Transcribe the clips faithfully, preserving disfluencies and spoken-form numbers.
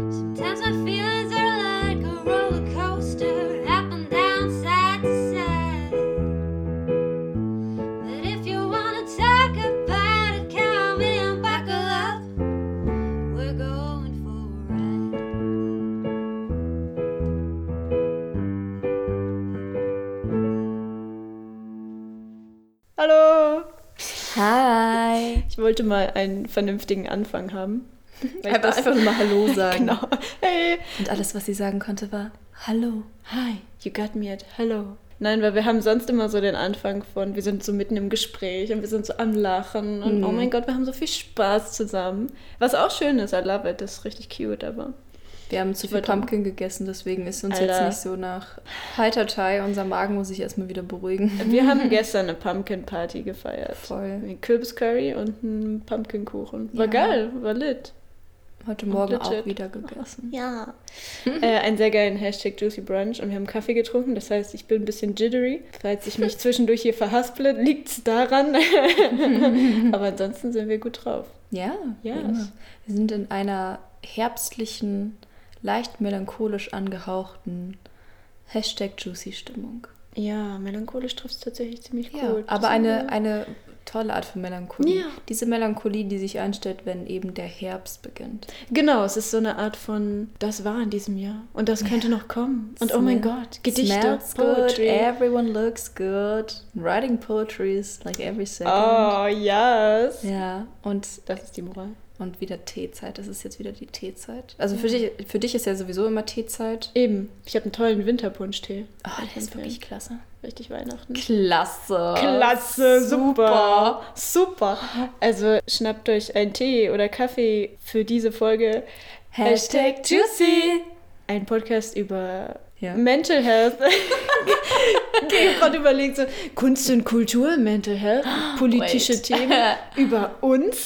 Sometimes my feelings are like a roller coaster, up and down, side to side. But if you wanna talk about it, come in, buckle up. We're going for a ride. Hallo! Hi! Ich wollte mal einen vernünftigen Anfang haben. Einfach, einfach nur mal Hallo sagen. Genau. Hey! Und alles, was sie sagen konnte, war Hallo. Hi, you got me at hello. Nein, weil wir haben sonst immer so den Anfang von, wir sind so mitten im Gespräch und wir sind so am Lachen und Mhm. oh mein Gott, wir haben so viel Spaß zusammen. Was auch schön ist, I love it, das ist richtig cute, aber... Wir haben zu viel Verdammt. Pumpkin gegessen, deswegen ist uns Alter. jetzt nicht so nach Heitertei. Unser Magen muss sich erstmal wieder beruhigen. Wir haben gestern eine Pumpkin Party gefeiert. Voll. Ein Kürbiscurry und ein Pumpkinkuchen. War Ja. geil, war lit. Heute Morgen legit. auch wieder gegessen. Ja. äh, einen sehr geilen Hashtag Juicy Brunch und wir haben Kaffee getrunken. Das heißt, ich bin ein bisschen jittery. Falls ich mich zwischendurch hier verhasple, liegt es daran. Aber ansonsten sind wir gut drauf. Ja, Yes. wie immer. Wir sind in einer herbstlichen, leicht melancholisch angehauchten Hashtag Juicy Stimmung. Ja, melancholisch trifft es tatsächlich ziemlich Ja, gut. aber Das eine, sind wir- eine tolle Art von Melancholie. Ja. Diese Melancholie, die sich einstellt, wenn eben der Herbst beginnt. Genau, es ist so eine Art von, das war in diesem Jahr und das könnte noch kommen. Und oh mein Smell- Gott, Gedichte, Smells Poetry. good, everyone looks good. Writing poetry is like every second. Oh, yes. Ja, und, Das ist die Moral. und wieder Teezeit. Das ist jetzt wieder die Teezeit. Also für, dich, für dich ist ja sowieso immer Teezeit. Eben, ich habe einen tollen Winterpunsch-Tee. Oh, Kann ich der ist empfehlen. wirklich klasse. Richtig Weihnachten. Klasse. Klasse, super. Super. Also schnappt euch einen Tee oder Kaffee für diese Folge. Hashtag Juicy. Ein Podcast über Ja. Mental Health. Ich habe gerade überlegt, so Kunst und Kultur, Mental Health, politische Wait. Themen über uns.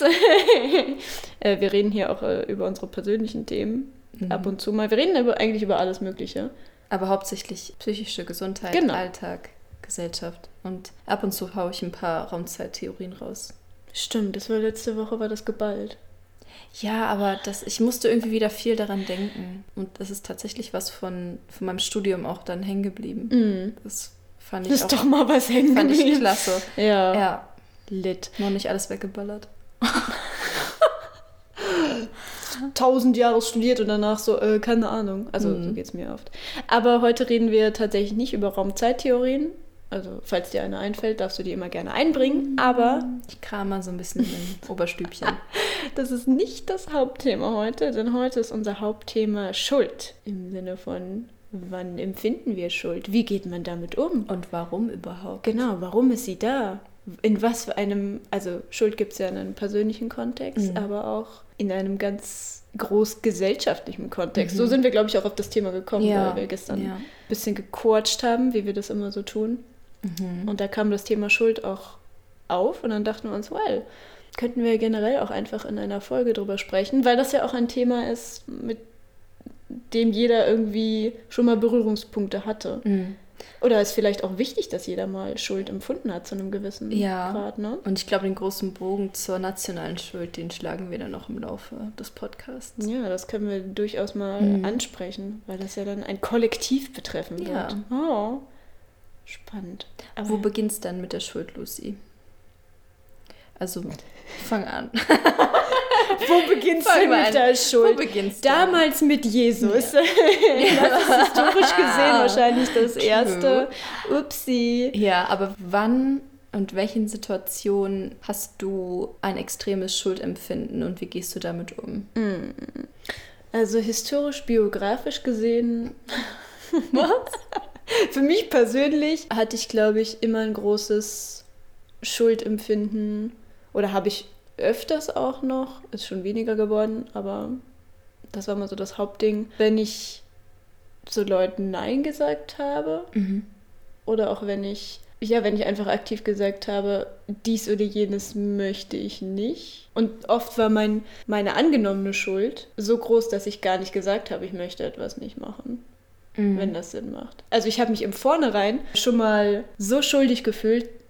Äh, Wir reden hier auch äh, über unsere persönlichen Themen. Mhm. Ab und zu mal. Wir reden aber eigentlich über alles Mögliche. Aber hauptsächlich psychische Gesundheit, Genau. Alltag, Gesellschaft. Und ab und zu haue ich ein paar Raumzeittheorien raus. Stimmt, das war letzte Woche, war das geballt. Ja, aber das, ich musste irgendwie wieder viel daran denken. Und das ist tatsächlich was von, von meinem Studium auch dann hängen geblieben. Mhm. Das fand ich Das ist auch doch mal was hängen fand ich geblieben. klasse. Ja. Ja, Lit. noch nicht alles weggeballert. Tausend Jahre studiert und danach so, äh, keine Ahnung. Also Mhm. so geht es mir oft. Aber heute reden wir tatsächlich nicht über Raumzeittheorien. Also falls dir eine einfällt, darfst du die immer gerne einbringen. Aber Ich kram mal so ein bisschen im Oberstübchen. das ist nicht das Hauptthema heute, denn heute ist unser Hauptthema Schuld. Im Sinne von, wann empfinden wir Schuld? Wie geht man damit um? Und warum überhaupt? Genau, warum ist sie da? In was für einem, also Schuld gibt es ja in einem persönlichen Kontext, Mhm. aber auch in einem ganz groß gesellschaftlichen Kontext. Mhm. So sind wir, glaube ich, auch auf das Thema gekommen, Ja, weil wir gestern ja. ein bisschen gequatscht haben, wie wir das immer so tun. Mhm. Und da kam das Thema Schuld auch auf und dann dachten wir uns, well, könnten wir generell auch einfach in einer Folge drüber sprechen, weil das ja auch ein Thema ist, mit dem jeder irgendwie schon mal Berührungspunkte hatte. Mhm. Oder ist vielleicht auch wichtig, dass jeder mal Schuld empfunden hat zu einem gewissen Ja. Grad, ne? Und ich glaube, den großen Bogen zur nationalen Schuld, den schlagen wir dann noch im Laufe des Podcasts. Ja, das können wir durchaus mal Mhm. ansprechen, weil das ja dann ein Kollektiv betreffen Ja. wird. Oh, spannend. Aber Wo beginnt's dann mit der Schuld, Lucy? Also, fang an. wo beginnst Fang du mal mit an. der Schuld? Wo beginnst du? Damals mit Jesus. Das ist historisch gesehen wahrscheinlich das erste. Upsi. Ja, aber wann und welchen Situationen hast du ein extremes Schuldempfinden und wie gehst du damit um? Also historisch-biografisch gesehen. Was? Für mich persönlich hatte ich, glaube ich, immer ein großes Schuldempfinden. Oder habe ich öfters auch noch. Ist schon weniger geworden, aber das war mal so das Hauptding. Wenn ich zu Leuten Nein gesagt habe. Oder auch wenn ich, ja, wenn ich einfach aktiv gesagt habe, dies oder jenes möchte ich nicht. Und oft war mein, meine angenommene Schuld so groß, dass ich gar nicht gesagt habe, ich möchte etwas nicht machen. Mhm. Wenn das Sinn macht. Also ich habe mich im Vornherein schon mal so schuldig gefühlt,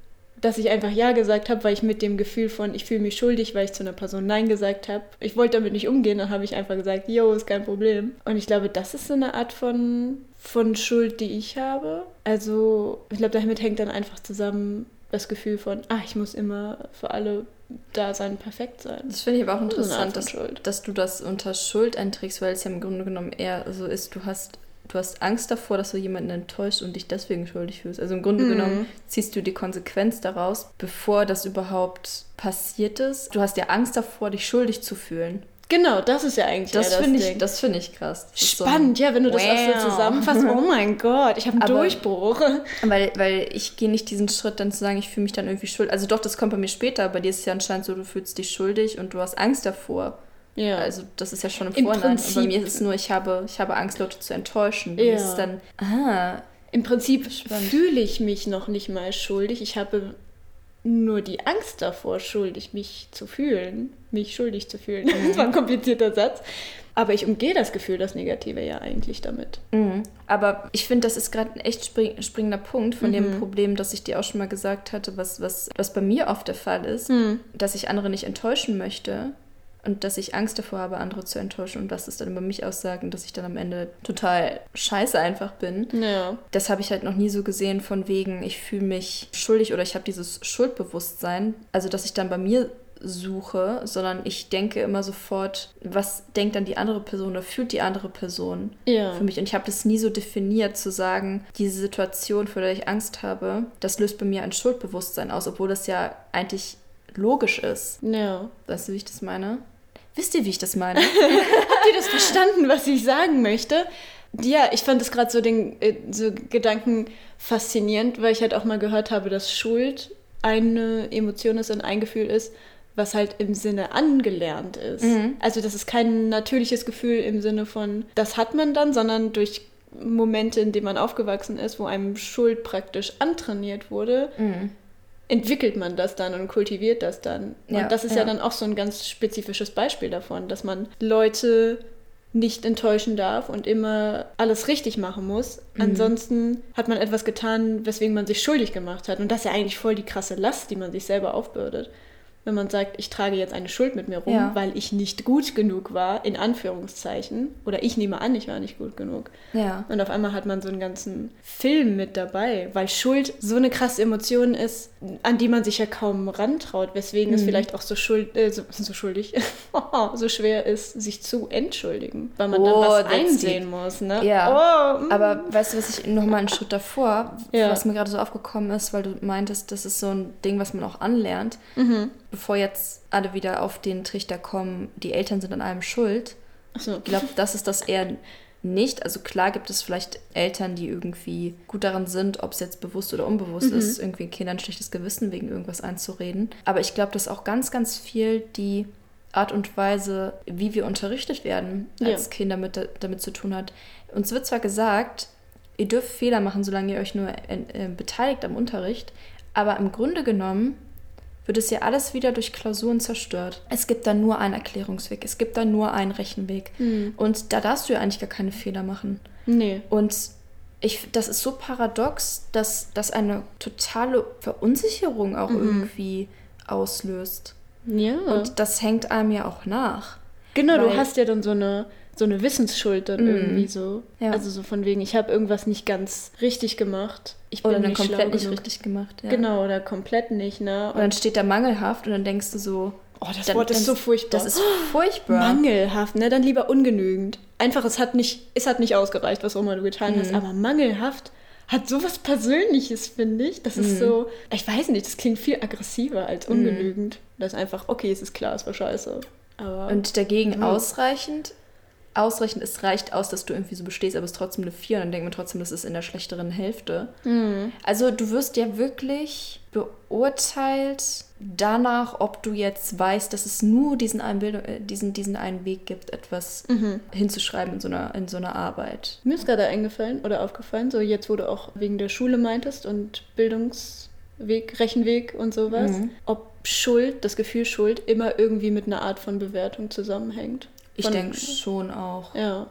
dass ich einfach Ja gesagt habe, weil ich mit dem Gefühl von, ich fühle mich schuldig, weil ich zu einer Person Nein gesagt habe. Ich wollte damit nicht umgehen, dann habe ich einfach gesagt, yo, ist kein Problem. Und ich glaube, das ist so eine Art von, von Schuld, die ich habe. Also ich glaube, damit hängt dann einfach zusammen das Gefühl von, ah, ich muss immer für alle da sein, perfekt sein. Das finde ich aber auch Das ist eine Art interessant, von dass, dass du das unter Schuld einträgst, weil es ja im Grunde genommen eher so ist, du hast, du hast Angst davor, dass du jemanden enttäuscht und dich deswegen schuldig fühlst. Also im Grunde Mhm. genommen ziehst du die Konsequenz daraus, bevor das überhaupt passiert ist. Du hast ja Angst davor, dich schuldig zu fühlen. Genau, das ist ja eigentlich Das eher das finde ich, Ding. das finde ich krass. Das ist so ein- Spannend, ja, wenn du das auch Wow. so zusammenfasst. Oh mein Gott, ich habe einen Aber- Durchbruch. Weil, weil ich gehe nicht diesen Schritt dann zu sagen, ich fühle mich dann irgendwie schuldig. Also doch, das kommt bei mir später. Bei dir ist es ja anscheinend so, du fühlst dich schuldig und du hast Angst davor. Ja, Also das ist ja schon im Im Vorhinein. Und bei Prinzip- mir ist es nur, ich habe, ich habe Angst, Leute zu enttäuschen. Und Ja. es ist dann, ah, im Prinzip Spannend. fühle ich mich noch nicht mal schuldig. Ich habe nur die Angst davor, schuldig mich zu fühlen. Mich schuldig zu fühlen. Das war ein komplizierter Satz. Aber ich umgehe das Gefühl, das Negative ja eigentlich damit. mhm. Aber ich finde, das ist gerade ein echt spring, springender Punkt von Mhm. dem Problem, das ich dir auch schon mal gesagt hatte, was, was, was bei mir oft der Fall ist, Mhm. dass ich andere nicht enttäuschen möchte und dass ich Angst davor habe, andere zu enttäuschen und was es dann über mich aussagen, dass ich dann am Ende total scheiße einfach bin. Ja. Das habe ich halt noch nie so gesehen von wegen, ich fühle mich schuldig oder ich habe dieses Schuldbewusstsein, also dass ich dann bei mir suche, sondern ich denke immer sofort, was denkt dann die andere Person oder fühlt die andere Person Ja. für mich. Und ich habe das nie so definiert, zu sagen, diese Situation, vor der ich Angst habe, das löst bei mir ein Schuldbewusstsein aus, obwohl das ja eigentlich logisch ist. Ja. Weißt du, wie ich das meine? Wisst ihr, wie ich das meine? Habt ihr das verstanden, was ich sagen möchte? Ja, ich fand das gerade so den äh, so Gedanken faszinierend, weil ich halt auch mal gehört habe, dass Schuld eine Emotion ist und ein Gefühl ist, was halt im Sinne angelernt ist. Mhm. Also das ist kein natürliches Gefühl im Sinne von, das hat man dann, sondern durch Momente, in denen man aufgewachsen ist, wo einem Schuld praktisch antrainiert wurde, Mhm. entwickelt man das dann und kultiviert das dann. Und Ja, das ist ja. ja. dann auch so ein ganz spezifisches Beispiel davon, dass man Leute nicht enttäuschen darf und immer alles richtig machen muss. Mhm. Ansonsten hat man etwas getan, weswegen man sich schuldig gemacht hat. Und das ist ja eigentlich voll die krasse Last, die man sich selber aufbürdet. Wenn man sagt, ich trage jetzt eine Schuld mit mir rum, Ja. weil ich nicht gut genug war, in Anführungszeichen. Oder ich nehme an, ich war nicht gut genug. Ja. Und auf einmal hat man so einen ganzen Film mit dabei, weil Schuld so eine krasse Emotion ist, an die man sich ja kaum rantraut, weswegen es Mhm. vielleicht auch so, schuld, äh, so, so schuldig, so schwer ist, sich zu entschuldigen, weil man Oh, dann was that's einsehen muss, ne? Ja. Oh, mm. Aber weißt du, was ich nochmal einen Schritt davor, Ja. was mir gerade so aufgekommen ist, weil du meintest, das ist so ein Ding, was man auch anlernt, Mhm. bevor jetzt alle wieder auf den Trichter kommen, die Eltern sind an allem schuld. Ach so. Ich glaube, das ist das eher nicht. Also klar gibt es vielleicht Eltern, die irgendwie gut daran sind, ob es jetzt bewusst oder unbewusst Mhm. ist, irgendwie Kindern ein schlechtes Gewissen wegen irgendwas einzureden. Aber ich glaube, dass auch ganz, ganz viel die Art und Weise, wie wir unterrichtet werden, als Ja. Kinder mit, damit zu tun hat. Uns wird zwar gesagt, ihr dürft Fehler machen, solange ihr euch nur äh, beteiligt am Unterricht, aber im Grunde genommen wird es ja alles wieder durch Klausuren zerstört. Es gibt da nur einen Erklärungsweg, es gibt da nur einen Rechenweg. Hm. Und da darfst du ja eigentlich gar keine Fehler machen. Nee. Und ich, das ist so paradox, dass das eine totale Verunsicherung auch Mhm. irgendwie auslöst. Ja. Und das hängt einem ja auch nach. Genau, du Weil- hast ja dann so eine, so eine Wissensschuld dann Mhm. irgendwie so. Ja. Also so von wegen, ich habe irgendwas nicht ganz richtig gemacht. Ich bin Oder dann nicht komplett schlau nicht genug. richtig gemacht. Ja. Genau, oder komplett nicht, ne? Und dann steht da mangelhaft und dann denkst du so, oh, das dann- Wort ist dann- so furchtbar. das ist furchtbar. mangelhaft, ne? Dann lieber ungenügend. Einfach, es hat nicht, es hat nicht ausgereicht, was auch immer du getan hast, Mhm. aber mangelhaft hat sowas Persönliches, finde ich. Das ist Mhm. so, ich weiß nicht, das klingt viel aggressiver als Mhm. ungenügend. Das ist einfach, okay, es ist klar, es war scheiße. Aber Und dagegen Mhm. ausreichend, ausreichend, es reicht aus, dass du irgendwie so bestehst, aber es ist trotzdem eine vier und dann denkt man trotzdem, das ist in der schlechteren Hälfte. Mhm. Also du wirst ja wirklich beurteilt danach, ob du jetzt weißt, dass es nur diesen einen, Bildung, äh, diesen, diesen einen Weg gibt, etwas Mhm. hinzuschreiben in so einer, in so einer Arbeit. Mir ist gerade eingefallen oder aufgefallen, so jetzt, wo du auch wegen der Schule meintest und Bildungsweg, Rechenweg und sowas, Mhm. ob Schuld, das Gefühl Schuld, immer irgendwie mit einer Art von Bewertung zusammenhängt. Ich Von- denke schon auch. Ja.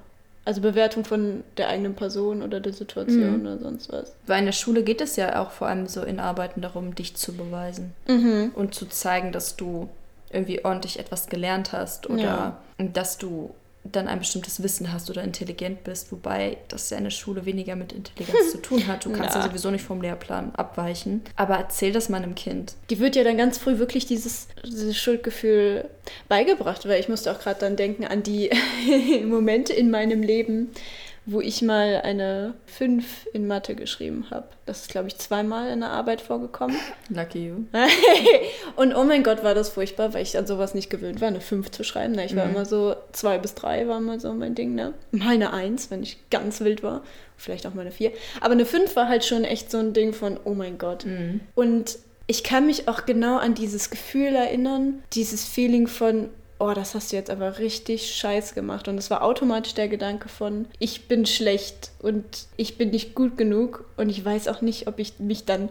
Also Bewertung von der eigenen Person oder der Situation Mhm. oder sonst was. Weil in der Schule geht es ja auch vor allem so in Arbeiten darum, dich zu beweisen Mhm. und zu zeigen, dass du irgendwie ordentlich etwas gelernt hast oder Ja. dass du dann ein bestimmtes Wissen hast oder intelligent bist, wobei das ja in der Schule weniger mit Intelligenz zu tun hat. Du kannst ja. Ja. sowieso nicht vom Lehrplan abweichen. Aber erzähl das mal einem Kind. Die wird ja dann ganz früh wirklich dieses, dieses Schuldgefühl beigebracht, weil ich musste auch gerade dann denken an die Momente in meinem Leben, wo ich mal eine fünf in Mathe geschrieben habe. Das ist, glaube ich, zweimal in der Arbeit vorgekommen. Lucky you. Und oh mein Gott, war das furchtbar, weil ich an sowas nicht gewöhnt war, eine fünf zu schreiben. Ich war Mhm. immer so, zwei bis drei war immer so mein Ding, ne? Mal eine eins, wenn ich ganz wild war. Vielleicht auch mal eine vier. Aber eine fünf war halt schon echt so ein Ding von, oh mein Gott. Mhm. Und ich kann mich auch genau an dieses Gefühl erinnern, dieses Feeling von, oh, das hast du jetzt aber richtig scheiß gemacht. Und es war automatisch der Gedanke von, ich bin schlecht und ich bin nicht gut genug. Und ich weiß auch nicht, ob ich mich dann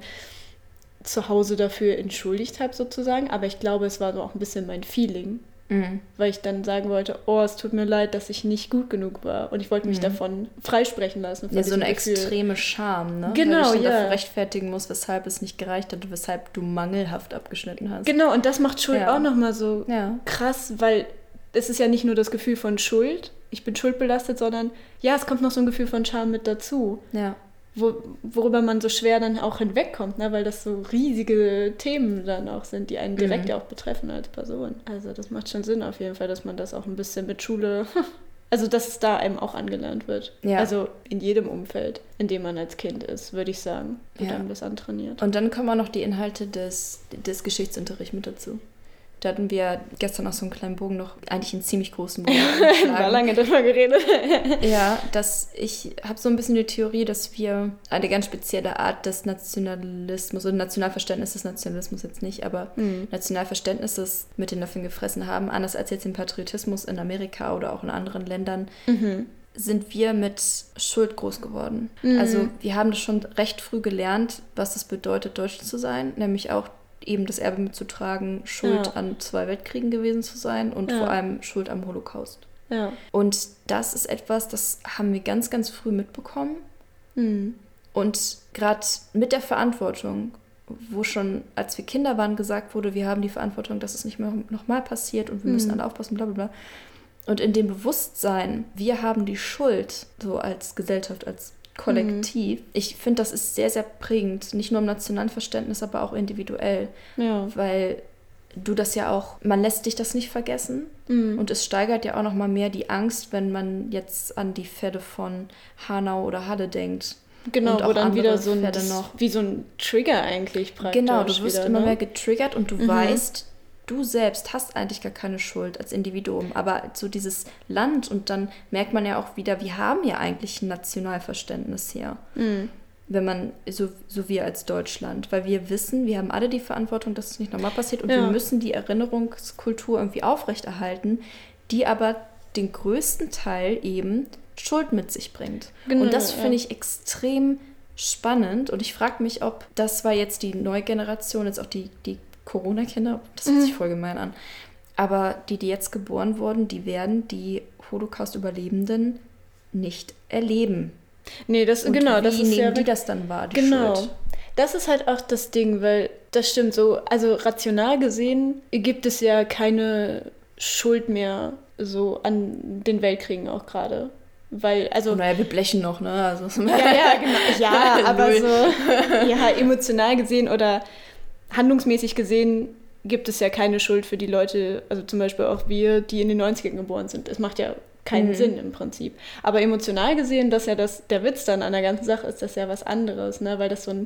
zu Hause dafür entschuldigt habe sozusagen. Aber ich glaube, es war so auch ein bisschen mein Feeling. Mhm. Weil ich dann sagen wollte, oh, es tut mir leid, dass ich nicht gut genug war. Und ich wollte mich Mhm. davon freisprechen lassen. von Ja, so diesem eine Gefühl. extreme Scham, ne? Genau, Weil du dich dann ja. dafür rechtfertigen musst, weshalb es nicht gereicht hat, weshalb du mangelhaft abgeschnitten hast. Genau, und das macht Schuld Ja. auch nochmal so Ja. krass, weil es ist ja nicht nur das Gefühl von Schuld, ich bin schuldbelastet, sondern ja, es kommt noch so ein Gefühl von Scham mit dazu, Ja. wo, worüber man so schwer dann auch hinwegkommt, ne? Weil das so riesige Themen dann auch sind, die einen direkt Mhm. ja auch betreffen als Person. Also das macht schon Sinn auf jeden Fall, dass man das auch ein bisschen mit Schule, also dass es da einem auch angelernt wird. Ja. Also in jedem Umfeld, in dem man als Kind ist, würde ich sagen, wird Ja. einem das antrainiert. Und dann kommen auch noch die Inhalte des, des Geschichtsunterrichts mit dazu. Da hatten wir gestern auch so einen kleinen Bogen noch, eigentlich einen ziemlich großen Bogen. War geschlagen. lange darüber geredet. Ja, dass ich habe so ein bisschen die Theorie, dass wir eine ganz spezielle Art des Nationalismus oder Nationalverständnisses des Nationalismus jetzt nicht, aber Mhm. Nationalverständnisses mit den Löffeln gefressen haben, anders als jetzt den Patriotismus in Amerika oder auch in anderen Ländern, Mhm. sind wir mit Schuld groß geworden. Mhm. Also wir haben das schon recht früh gelernt, was es bedeutet, Deutsch zu sein, nämlich auch eben das Erbe mitzutragen, Schuld Ja. an zwei Weltkriegen gewesen zu sein und Ja. vor allem Schuld am Holocaust. Ja. Und das ist etwas, das haben wir ganz, ganz früh mitbekommen. Mhm. Und gerade mit der Verantwortung, wo schon, als wir Kinder waren, gesagt wurde, wir haben die Verantwortung, dass es nicht mehr nochmal passiert und wir müssen Mhm. alle aufpassen, bla bla bla. Und in dem Bewusstsein, wir haben die Schuld, so als Gesellschaft, als Kollektiv. Mhm. Ich finde, das ist sehr, sehr prägend, nicht nur im nationalen Verständnis, aber auch individuell, Ja. weil du das ja auch, man lässt dich das nicht vergessen. Mhm. Und es steigert ja auch noch mal mehr die Angst, wenn man jetzt an die Fälle von Hanau oder Halle denkt. Genau, und wo auch dann wieder andere so ein, Fälle das, noch. wie so ein Trigger eigentlich praktisch. Genau, du wirst wieder, immer ne? mehr getriggert und du Mhm. weißt, du selbst hast eigentlich gar keine Schuld als Individuum. Aber so dieses Land und dann merkt man ja auch wieder, wir haben ja eigentlich ein Nationalverständnis hier. Mhm. Wenn man, so, so wir als Deutschland, weil wir wissen, wir haben alle die Verantwortung, dass es nicht nochmal passiert und Ja. wir müssen die Erinnerungskultur irgendwie aufrechterhalten, die aber den größten Teil eben Schuld mit sich bringt. Genau, und das ja. finde ich extrem spannend und ich frage mich, ob das war jetzt die neue Generation, jetzt auch die, die Corona-Kinder, das hört Mhm. sich voll gemein an, aber die, die jetzt geboren wurden, die werden die Holocaust-Überlebenden nicht erleben. Nee, das, Und genau, wie das ist nehmen ja die das dann wahr, die Genau. Schuld? Das ist halt auch das Ding, weil das stimmt so, also rational gesehen gibt es ja keine Schuld mehr so an den Weltkriegen auch gerade. Weil, also. Naja, wir blechen noch, ne? Also, Ja, ja, genau. Ja, aber Null. so, ja, emotional gesehen oder handlungsmäßig gesehen gibt es ja keine Schuld für die Leute, also zum Beispiel auch wir, die in den neunzigern geboren sind. Es macht ja keinen Mhm. Sinn im Prinzip. Aber emotional gesehen, dass ja das, der Witz dann an der ganzen Sache ist, das ja was anderes, ne? Weil das so ein,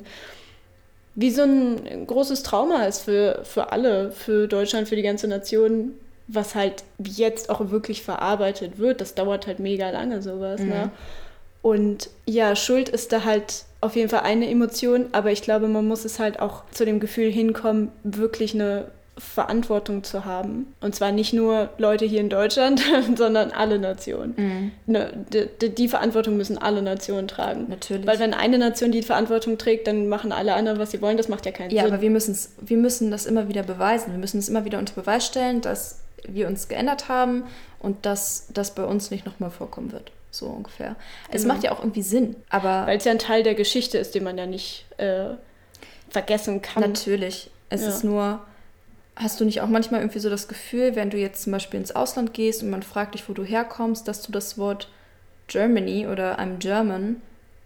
wie so ein großes Trauma ist für, für alle, für Deutschland, für die ganze Nation, was halt jetzt auch wirklich verarbeitet wird. Das dauert halt mega lange, sowas, Mhm. ne? Und ja, Schuld ist da halt auf jeden Fall eine Emotion, aber ich glaube, man muss es halt auch zu dem Gefühl hinkommen, wirklich eine Verantwortung zu haben. Und zwar nicht nur Leute hier in Deutschland, sondern alle Nationen. Mhm. Ne, die, die, die Verantwortung müssen alle Nationen tragen. Natürlich. Weil wenn eine Nation die Verantwortung trägt, dann machen alle anderen, was sie wollen. Das macht ja keinen ja, Sinn. aber wir, müssen's, wir müssen das immer wieder beweisen. Wir müssen es immer wieder unter Beweis stellen, dass wir uns geändert haben und dass das bei uns nicht nochmal vorkommen wird. so ungefähr. Es Genau. macht ja auch irgendwie Sinn, aber Weil es ja ein Teil der Geschichte ist, den man ja nicht äh, vergessen kann. natürlich. Es Ja. ist nur, hast du nicht auch manchmal irgendwie so das Gefühl, wenn du jetzt zum Beispiel ins Ausland gehst und man fragt dich, wo du herkommst, dass du das Wort Germany oder I'm German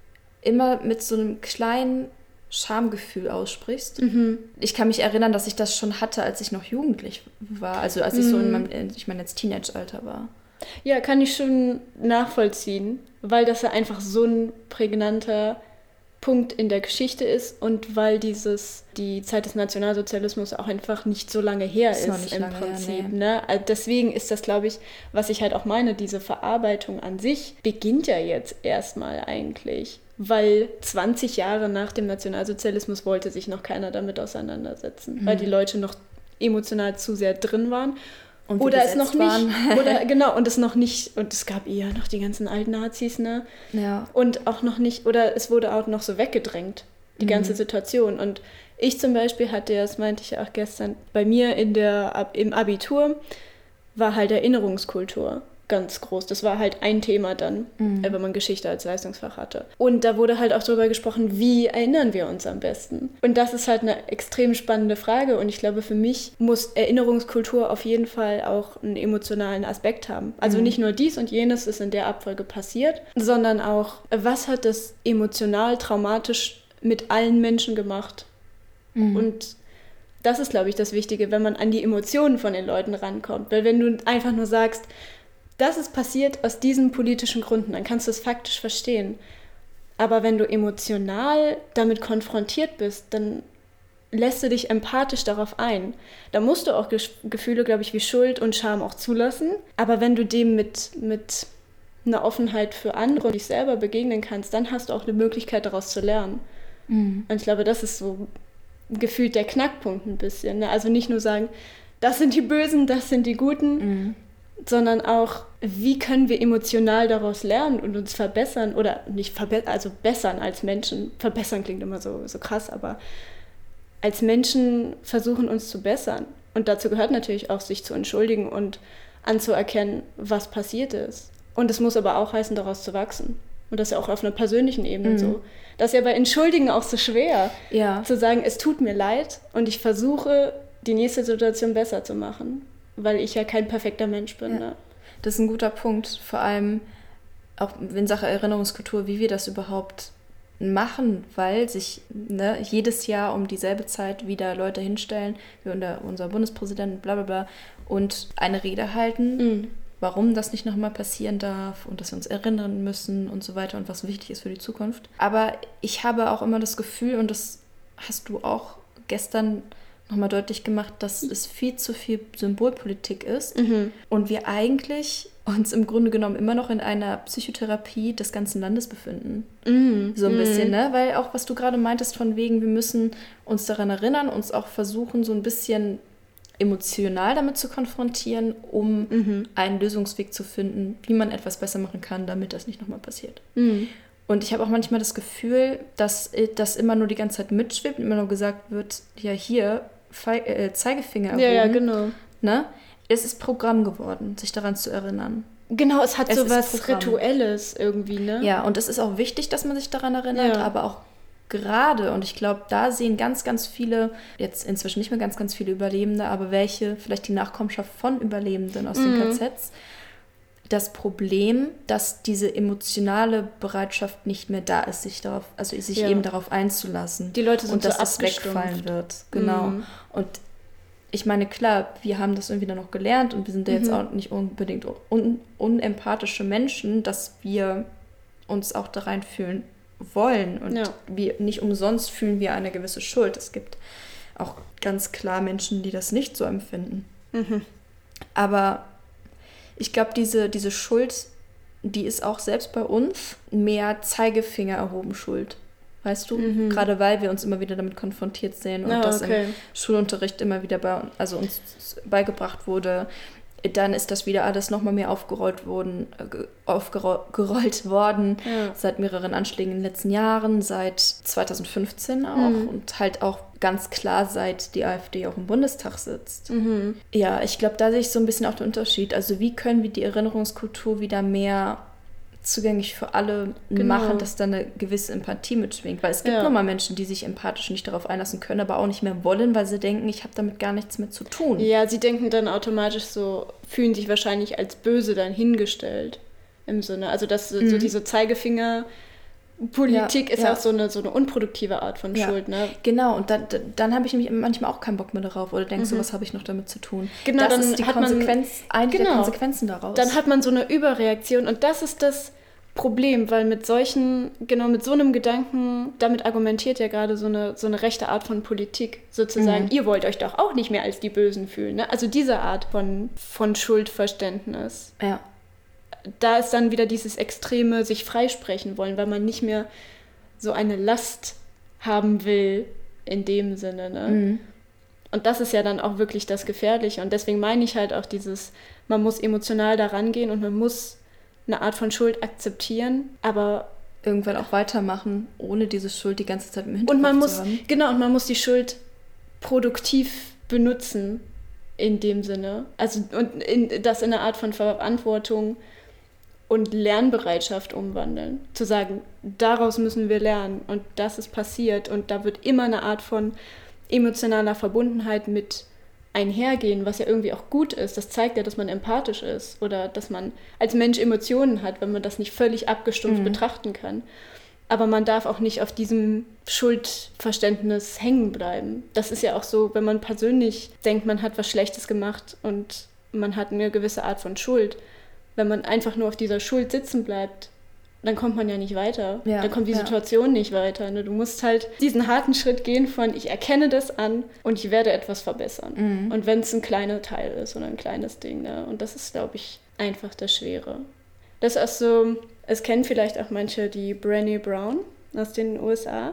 immer mit so einem kleinen Schamgefühl aussprichst. Mhm. Ich kann mich erinnern, dass ich das schon hatte, als ich noch jugendlich war. Also als ich so in meinem, ich meine jetzt Teenage-Alter war. Ja, kann ich schon nachvollziehen, weil das ja einfach so ein prägnanter Punkt in der Geschichte ist und weil dieses, die Zeit des Nationalsozialismus auch einfach nicht so lange her Ist ist, noch nicht im lange her, Prinzip. nee. Ne? Also deswegen ist das, glaube ich, was ich halt auch meine, diese Verarbeitung an sich beginnt ja jetzt erstmal eigentlich. Weil zwanzig Jahre nach dem Nationalsozialismus wollte sich noch keiner damit auseinandersetzen, Mhm. weil die Leute noch emotional zu sehr drin waren. Und wir Oder es noch besetzt waren. nicht, oder genau, und es noch nicht, und es gab eher noch die ganzen alten Nazis, ne? Ja. Und auch noch nicht, oder es wurde auch noch so weggedrängt, die Mhm. ganze Situation. Und ich zum Beispiel hatte, das meinte ich ja auch gestern, bei mir in der, Ab- im Abitur war halt Erinnerungskultur ganz groß. Das war halt ein Thema dann, Mhm. äh, wenn man Geschichte als Leistungsfach hatte. Und da wurde halt auch darüber gesprochen, wie erinnern wir uns am besten? Und das ist halt eine extrem spannende Frage. Und ich glaube, für mich muss Erinnerungskultur auf jeden Fall auch einen emotionalen Aspekt haben. Also Mhm. nicht nur dies und jenes ist in der Abfolge passiert, sondern auch, was hat das emotional, traumatisch mit allen Menschen gemacht? Mhm. Und das ist, glaube ich, das Wichtige, wenn man an die Emotionen von den Leuten rankommt. Weil wenn du einfach nur sagst, das ist passiert aus diesen politischen Gründen, dann kannst du es faktisch verstehen. Aber wenn du emotional damit konfrontiert bist, dann lässt du dich empathisch darauf ein. Da musst du auch Ges- Gefühle, glaube ich, wie Schuld und Scham auch zulassen. Aber wenn du dem mit, mit einer Offenheit für andere und dich selber begegnen kannst, dann hast du auch eine Möglichkeit, daraus zu lernen. Mhm. Und ich glaube, das ist so gefühlt der Knackpunkt ein bisschen. Ne? Also nicht nur sagen, das sind die Bösen, das sind die Guten, Mhm. sondern auch, wie können wir emotional daraus lernen und uns verbessern oder nicht verbessern, also bessern als Menschen. Verbessern klingt immer so, so krass, aber als Menschen versuchen uns zu bessern. Und dazu gehört natürlich auch, sich zu entschuldigen und anzuerkennen, was passiert ist. Und es muss aber auch heißen, daraus zu wachsen. Und das ist ja auch auf einer persönlichen Ebene Mhm. so. Das ist ja bei Entschuldigen auch so schwer, Ja. zu sagen, es tut mir leid und ich versuche, die nächste Situation besser zu machen, weil ich ja kein perfekter Mensch bin. Ja. Ne? Das ist ein guter Punkt. Vor allem auch in Sachen Erinnerungskultur, wie wir das überhaupt machen, weil sich ne, jedes Jahr um dieselbe Zeit wieder Leute hinstellen, wie unter unser Bundespräsident, bla bla bla, und eine Rede halten, Mhm. warum das nicht nochmal passieren darf und dass wir uns erinnern müssen und so weiter und was wichtig ist für die Zukunft. Aber ich habe auch immer das Gefühl, und das hast du auch gestern nochmal deutlich gemacht, dass es viel zu viel Symbolpolitik ist Mhm. und wir eigentlich uns im Grunde genommen immer noch in einer Psychotherapie des ganzen Landes befinden. Mhm. So ein Mhm. bisschen, ne? Weil auch, was du gerade meintest, von wegen, wir müssen uns daran erinnern, uns auch versuchen, so ein bisschen emotional damit zu konfrontieren, um Mhm. einen Lösungsweg zu finden, wie man etwas besser machen kann, damit das nicht nochmal passiert. Mhm. Und ich habe auch manchmal das Gefühl, dass das immer nur die ganze Zeit mitschwebt, immer nur gesagt wird, ja hier, Fei äh, Zeigefinger erhoben. Ja, ja, genau. Ne? Es ist Programm geworden, sich daran zu erinnern. Genau, es hat Es so ist was Programm. Rituelles irgendwie, ne? Ja, und es ist auch wichtig, dass man sich daran erinnert, Ja. aber auch gerade, und ich glaube, da sehen ganz, ganz viele, jetzt inzwischen nicht mehr ganz, ganz viele Überlebende, aber welche, vielleicht die Nachkommenschaft von Überlebenden aus den Mhm. K Zs, das Problem, dass diese emotionale Bereitschaft nicht mehr da ist, sich darauf, also sich Ja. eben darauf einzulassen. Die Leute sind und dass so das abgestumpft. wegfallen wird. Genau. Mhm. Und ich meine, klar, wir haben das irgendwie dann noch gelernt und wir sind ja jetzt Mhm. auch nicht unbedingt un unempathische Menschen, dass wir uns auch da reinfühlen wollen. Und Ja. wir, nicht umsonst fühlen wir eine gewisse Schuld. Es gibt auch ganz klar Menschen, die das nicht so empfinden. Mhm. Aber ich glaube, diese, diese Schuld, die ist auch selbst bei uns mehr Zeigefinger erhoben Schuld. Weißt du? Mhm. Gerade weil wir uns immer wieder damit konfrontiert sehen und Ah, das okay. im Schulunterricht immer wieder bei also uns beigebracht wurde. Dann ist das wieder alles nochmal mehr aufgerollt worden, äh, ge- aufgerollt worden, Ja. seit mehreren Anschlägen in den letzten Jahren, seit zweitausendfünfzehn auch Mhm. und halt auch ganz klar, seit die AfD auch im Bundestag sitzt. Mhm. Ja, ich glaube, da sehe ich so ein bisschen auch den Unterschied. Also wie können wir die Erinnerungskultur wieder mehr zugänglich für alle Genau. machen, dass da eine gewisse Empathie mitschwingt. Weil es gibt Ja. nun mal Menschen, die sich empathisch nicht darauf einlassen können, aber auch nicht mehr wollen, weil sie denken, ich habe damit gar nichts mehr zu tun. Ja, sie denken dann automatisch so, fühlen sich wahrscheinlich als böse dann hingestellt. Im Sinne, also dass so, so Mhm. diese Zeigefinger-Politik Ja, ist ja. auch so eine, so eine unproduktive Art von Ja. Schuld, ne? Genau, und dann, dann habe ich nämlich manchmal auch keinen Bock mehr darauf oder denkst so, Mhm. was habe ich noch damit zu tun? Genau, das dann ist die hat man- Konsequenz, eine der Genau. Konsequenzen daraus. Dann hat man so eine Überreaktion und das ist das Problem, weil mit solchen, genau mit so einem Gedanken, damit argumentiert ja gerade so eine, so eine rechte Art von Politik, sozusagen, Mhm. ihr wollt euch doch auch nicht mehr als die Bösen fühlen, ne? Also diese Art von, von Schuldverständnis. ja. Da ist dann wieder dieses extreme sich freisprechen wollen, weil man nicht mehr so eine Last haben will in dem Sinne, ne? Mhm. Und das ist ja dann auch wirklich das Gefährliche. Und deswegen meine ich halt auch dieses, man muss emotional da rangehen und man muss eine Art von Schuld akzeptieren, aber Irgendwann auch weitermachen, ohne diese Schuld die ganze Zeit im Hinterkopf und man zu muss, haben. genau, und man muss die Schuld produktiv benutzen in dem Sinne. Also und in, das in eine Art von Verantwortung und Lernbereitschaft umwandeln. Zu sagen, daraus müssen wir lernen und das ist passiert und da wird immer eine Art von emotionaler Verbundenheit mit einhergehen, was ja irgendwie auch gut ist. Das zeigt ja, dass man empathisch ist oder dass man als Mensch Emotionen hat, wenn man das nicht völlig abgestumpft Mhm. betrachten kann. Aber man darf auch nicht auf diesem Schuldverständnis hängen bleiben. Das ist ja auch so, wenn man persönlich denkt, man hat was Schlechtes gemacht und man hat eine gewisse Art von Schuld. Wenn man einfach nur auf dieser Schuld sitzen bleibt, dann kommt man ja nicht weiter. Ja, dann kommt die ja. Situation nicht weiter. Ne? Du musst halt diesen harten Schritt gehen von, ich erkenne das an und ich werde etwas verbessern. Mhm. Und wenn es ein kleiner Teil ist oder ein kleines Ding. Ne? Und das ist, glaube ich, einfach das Schwere. Das ist auch so, es kennen vielleicht auch manche die Brené Brown aus den U S A.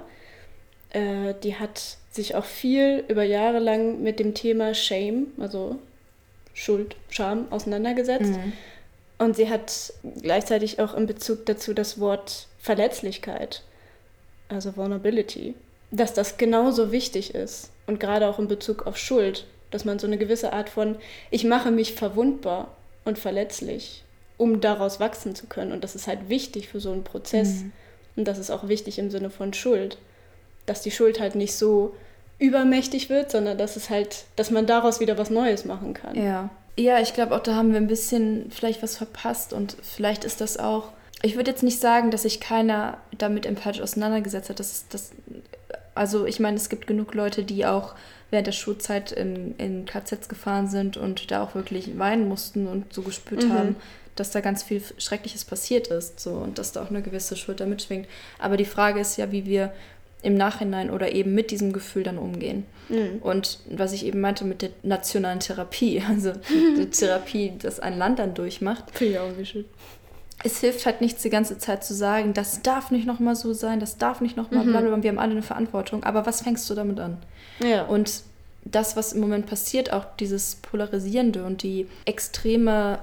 Äh, die hat sich auch viel über Jahre lang mit dem Thema Shame, also Schuld, Scham, auseinandergesetzt. Mhm. Und sie hat gleichzeitig auch in Bezug dazu das Wort Verletzlichkeit, also Vulnerability, dass das genauso wichtig ist. Und gerade auch in Bezug auf Schuld, dass man so eine gewisse Art von, ich mache mich verwundbar und verletzlich, um daraus wachsen zu können. Und das ist halt wichtig für so einen Prozess. Mhm. Und das ist auch wichtig im Sinne von Schuld, dass die Schuld halt nicht so übermächtig wird, sondern dass es halt, dass man daraus wieder was Neues machen kann. Ja. Ja, ich glaube auch, da haben wir ein bisschen vielleicht was verpasst und vielleicht ist das auch, ich würde jetzt nicht sagen, dass sich keiner damit empathisch auseinandergesetzt hat. Das ist das, also ich meine, es gibt genug Leute, die auch während der Schulzeit in, in K Zs gefahren sind und da auch wirklich weinen mussten und so gespürt Mhm. haben, dass da ganz viel Schreckliches passiert ist, so, und dass da auch eine gewisse Schuld da mitschwingt. Aber die Frage ist ja, wie wir im Nachhinein oder eben mit diesem Gefühl dann umgehen. Mhm. Und was ich eben meinte mit der nationalen Therapie, also die Therapie, das ein Land dann durchmacht, Finde ich auch irgendwie schön. es hilft halt nichts die ganze Zeit zu sagen, das darf nicht nochmal so sein, das darf nicht nochmal Mhm. bla bla, wir haben alle eine Verantwortung, aber was fängst du damit an? Ja. Und das, was im Moment passiert, auch dieses Polarisierende und die extreme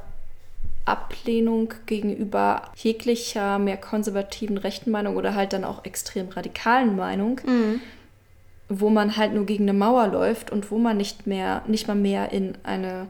Ablehnung gegenüber jeglicher mehr konservativen rechten Meinung oder halt dann auch extrem radikalen Meinung, Mhm. wo man halt nur gegen eine Mauer läuft und wo man nicht mehr, nicht mal mehr in eine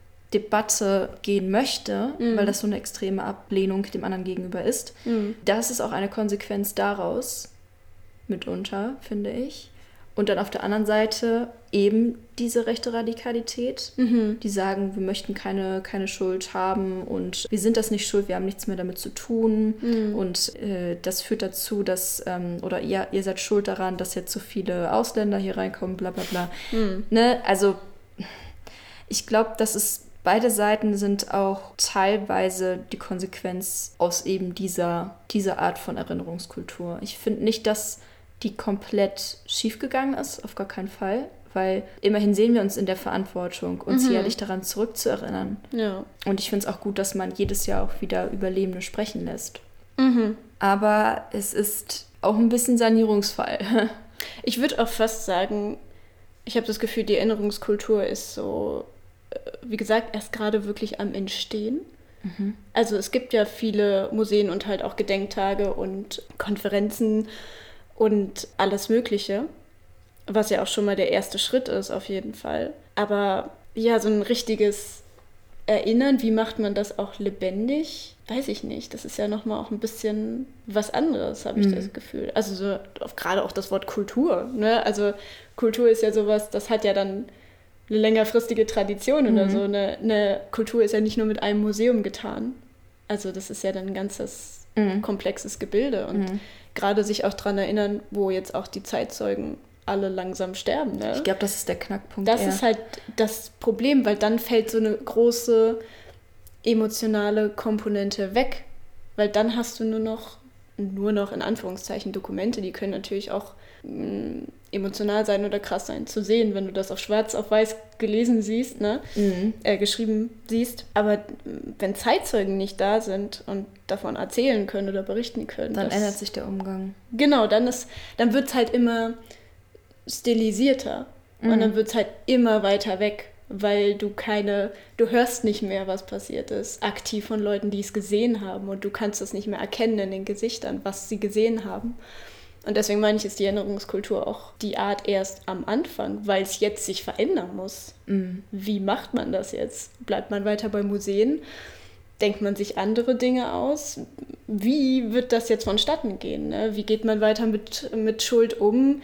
Debatte gehen möchte, Mhm. weil das so eine extreme Ablehnung dem anderen gegenüber ist. Mhm. Das ist auch eine Konsequenz daraus, mitunter, finde ich. Und dann auf der anderen Seite eben diese rechte Radikalität, Mhm. die sagen, wir möchten keine, keine Schuld haben und wir sind das nicht schuld, wir haben nichts mehr damit zu tun. Mhm. Und äh, das führt dazu, dass, ähm, oder ihr, ihr seid schuld daran, dass jetzt so viele Ausländer hier reinkommen, bla bla bla. Mhm. Ne? Also ich glaube, dass es beide Seiten sind auch teilweise die Konsequenz aus eben dieser, dieser Art von Erinnerungskultur. Ich finde nicht, dass die komplett schiefgegangen ist, auf gar keinen Fall, weil immerhin sehen wir uns in der Verantwortung, uns Mhm. jährlich daran zurückzuerinnern. Ja. Und ich finde es auch gut, dass man jedes Jahr auch wieder Überlebende sprechen lässt. Mhm. Aber es ist auch ein bisschen Sanierungsfall. Ich würde auch fast sagen, ich habe das Gefühl, die Erinnerungskultur ist so, äh, wie gesagt, erst gerade wirklich am Entstehen. Mhm. Also es gibt ja viele Museen und halt auch Gedenktage und Konferenzen und alles Mögliche, was ja auch schon mal der erste Schritt ist, auf jeden Fall. Aber ja, so ein richtiges erinnern, wie macht man das auch lebendig? Weiß ich nicht. Das ist ja nochmal auch ein bisschen was anderes, habe ich Mhm. das Gefühl. Also so, auf- gerade auch das Wort Kultur. Ne? Also Kultur ist ja sowas, das hat ja dann eine längerfristige Tradition oder Mhm. so. Eine, eine Kultur ist ja nicht nur mit einem Museum getan. Also das ist ja dann ein ganzes Mhm. komplexes Gebilde. Und Mhm. gerade sich auch daran erinnern, wo jetzt auch die Zeitzeugen alle langsam sterben. Ne? Ich glaube, das ist der Knackpunkt. Das eher. ist halt das Problem, weil dann fällt so eine große emotionale Komponente weg. Weil dann hast du nur noch, nur noch in Anführungszeichen Dokumente, die können natürlich auch mh, emotional sein oder krass sein, zu sehen, wenn du das auf schwarz auf weiß gelesen siehst, ne? Mhm. äh, geschrieben siehst. Aber mh, wenn Zeitzeugen nicht da sind und davon erzählen können oder berichten können, Dann das, ändert sich der Umgang. Genau, dann, ist, dann wird es halt immer stilisierter. Und Mhm. dann wird es halt immer weiter weg, weil du keine, du hörst nicht mehr, was passiert ist, aktiv von Leuten, die es gesehen haben. Und du kannst es nicht mehr erkennen in den Gesichtern, was sie gesehen haben. Und deswegen meine ich, ist die Erinnerungskultur auch die Art erst am Anfang, weil es jetzt sich verändern muss. Mhm. Wie macht man das jetzt? Bleibt man weiter bei Museen? Denkt man sich andere Dinge aus? Wie wird das jetzt vonstatten gehen? Ne? Wie geht man weiter mit, mit Schuld um?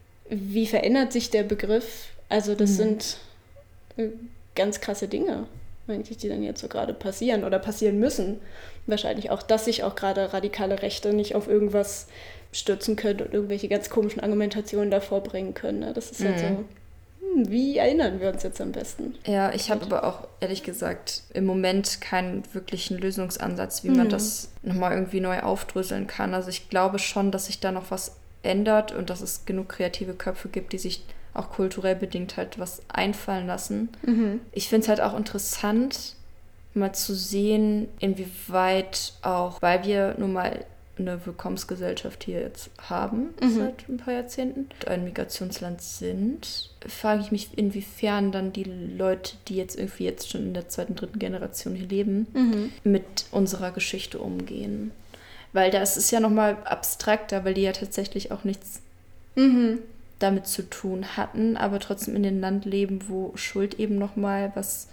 Wie verändert sich der Begriff? Also das Mhm. sind äh, ganz krasse Dinge, eigentlich, die dann jetzt so gerade passieren oder passieren müssen. Wahrscheinlich auch, dass sich auch gerade radikale Rechte nicht auf irgendwas stürzen können und irgendwelche ganz komischen Argumentationen davor bringen können. Ne? Das ist halt Mhm. so, hm, wie erinnern wir uns jetzt am besten? Ja, ich habe aber auch ehrlich gesagt im Moment keinen wirklichen Lösungsansatz, wie man Mhm. das nochmal irgendwie neu aufdröseln kann. Also ich glaube schon, dass sich da noch was ändert und dass es genug kreative Köpfe gibt, die sich auch kulturell bedingt halt was einfallen lassen. Mhm. Ich finde es halt auch interessant, mal zu sehen, inwieweit auch, weil wir nun mal eine Willkommensgesellschaft hier jetzt haben Mhm. seit ein paar Jahrzehnten und ein Migrationsland sind, frage ich mich, inwiefern dann die Leute, die jetzt irgendwie jetzt schon in der zweiten, dritten Generation hier leben, Mhm. mit unserer Geschichte umgehen. Weil das ist ja nochmal abstrakter, weil die ja tatsächlich auch nichts Mhm. damit zu tun hatten, aber trotzdem in dem Land leben, wo Schuld eben nochmal was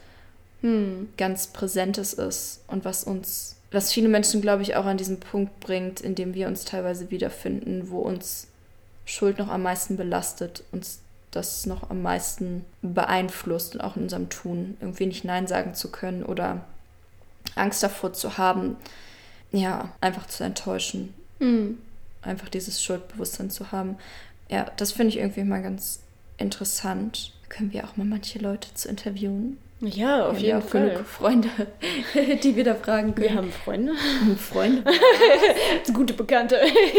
Hm. ganz Präsentes ist und was uns, was viele Menschen, glaube ich, auch an diesen Punkt bringt, in dem wir uns teilweise wiederfinden, wo uns Schuld noch am meisten belastet, uns das noch am meisten beeinflusst und auch in unserem Tun, irgendwie nicht Nein sagen zu können oder Angst davor zu haben, ja, einfach zu enttäuschen, Hm. einfach dieses Schuldbewusstsein zu haben. Ja, das finde ich irgendwie mal ganz interessant. Können wir auch mal manche Leute zu interviewen? Ja, auf Wir jeden haben ja auch Fall. genug Freunde, die wir da fragen können. Wir haben Freunde. Freunde. Gute Bekannte.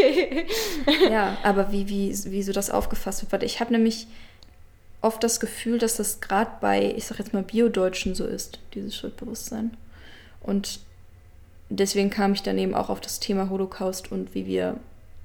Ja, aber wie, wie, wie so das aufgefasst wird. Weil ich habe nämlich oft das Gefühl, dass das gerade bei, ich sag jetzt mal, Bio-Deutschen so ist, dieses Schuldbewusstsein. Und deswegen kam ich dann eben auch auf das Thema Holocaust und wie wir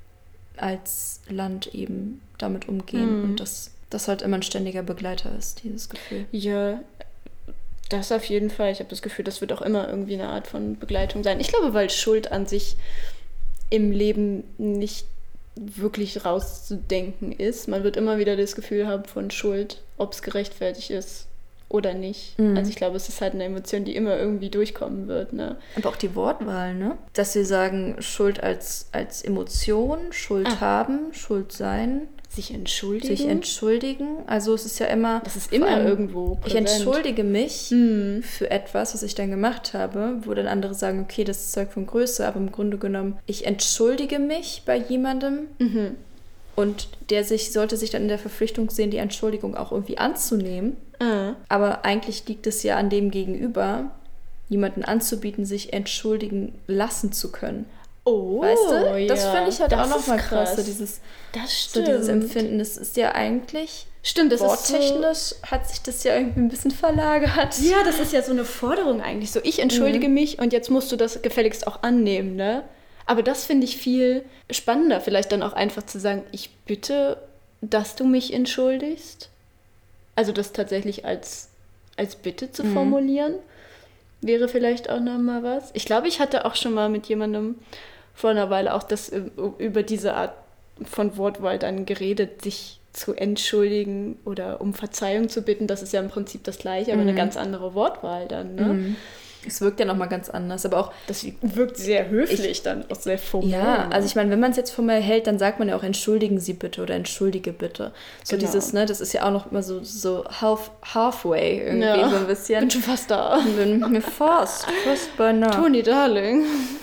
als Land eben damit umgehen. Mhm. Und dass das halt immer ein ständiger Begleiter ist, dieses Gefühl. Ja, das auf jeden Fall. Ich habe das Gefühl, das wird auch immer irgendwie eine Art von Begleitung sein. Ich glaube, weil Schuld an sich im Leben nicht wirklich rauszudenken ist. Man wird immer wieder das Gefühl haben von Schuld, ob es gerechtfertigt ist oder nicht. Mhm. Also ich glaube, es ist halt eine Emotion, die immer irgendwie durchkommen wird. Ne? Aber auch die Wortwahl, ne? Dass wir sagen, Schuld als, als Emotion, Schuld Ah. haben, Schuld sein, Sich entschuldigen. sich entschuldigen. Also es ist ja immer... das ist vor immer allem, irgendwo Ich präsent. entschuldige mich Mhm. für etwas, was ich dann gemacht habe, wo dann andere sagen, okay, das ist Zeug von Größe, aber im Grunde genommen, ich entschuldige mich bei jemandem Mhm. und der sich sollte sich dann in der Verpflichtung sehen, die Entschuldigung auch irgendwie anzunehmen. Ah. Aber eigentlich liegt es ja an dem Gegenüber, jemanden anzubieten, sich entschuldigen lassen zu können. Oh, Weißt du? Das ja. finde ich halt Das auch ist nochmal krass. krass. So dieses, Das so stimmt. dieses Empfinden. Das ist ja eigentlich, Stimmt, das ist so... worttechnisch hat sich das ja irgendwie ein bisschen verlagert. Ja, das ist ja so eine Forderung eigentlich. So, ich entschuldige Mhm. mich und jetzt musst du das gefälligst auch annehmen, ne? Aber das finde ich viel spannender, vielleicht dann auch einfach zu sagen, ich bitte, dass du mich entschuldigst. Also das tatsächlich als, als Bitte zu Mhm. formulieren, wäre vielleicht auch nochmal was. Ich glaube, ich hatte auch schon mal mit jemandem vor einer Weile auch das äh, über diese Art von Wortwahl dann geredet, sich zu entschuldigen oder um Verzeihung zu bitten, das ist ja im Prinzip das Gleiche, aber Mhm. eine ganz andere Wortwahl dann. Ne? Mhm. Es wirkt ja nochmal ganz anders, aber auch, Das wirkt sehr höflich dann, auch sehr formell. ja, also ich meine, wenn man es jetzt formell hält, dann sagt man ja auch, entschuldigen Sie bitte oder entschuldige bitte. So Genau. dieses, ne, das ist ja auch noch immer so, so half, halfway irgendwie Ja. so ein bisschen. bin schon fast da. Ich bin mir fast, fast beinahe. Toni, Darling.